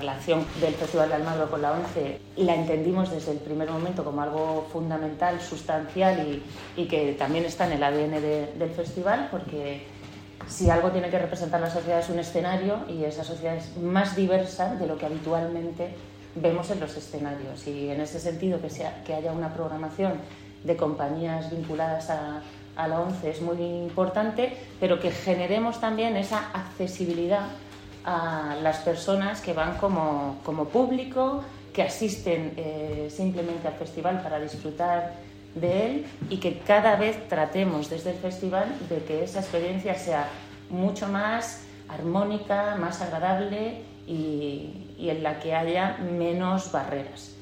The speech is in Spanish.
relación del Festival de Almagro con la ONCE la entendimos desde el primer momento como algo fundamental, sustancial y que también está en el ADN del festival, porque si algo tiene que representar la sociedad es un escenario, y esa sociedad es más diversa de lo que habitualmente vemos en los escenarios, y en ese sentido que haya una programación de compañías vinculadas a la ONCE es muy importante, pero que generemos también esa accesibilidad a las personas que van como público, que asisten simplemente al festival para disfrutar de él, y que cada vez tratemos desde el festival de que esa experiencia sea mucho más armónica, más agradable y en la que haya menos barreras.